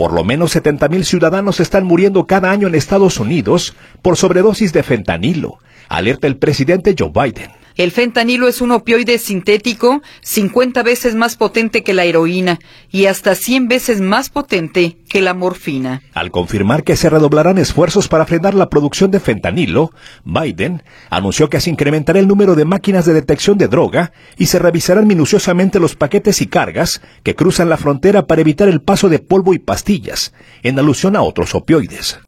Por lo menos 70,000 ciudadanos están muriendo cada año en Estados Unidos por sobredosis de fentanilo, alerta el presidente Joe Biden. El fentanilo es un opioide sintético 50 veces más potente que la heroína y hasta 100 veces más potente que la morfina. Al confirmar que se redoblarán esfuerzos para frenar la producción de fentanilo, Biden anunció que se incrementará el número de máquinas de detección de droga y se revisarán minuciosamente los paquetes y cargas que cruzan la frontera para evitar el paso de polvo y pastillas, en alusión a otros opioides.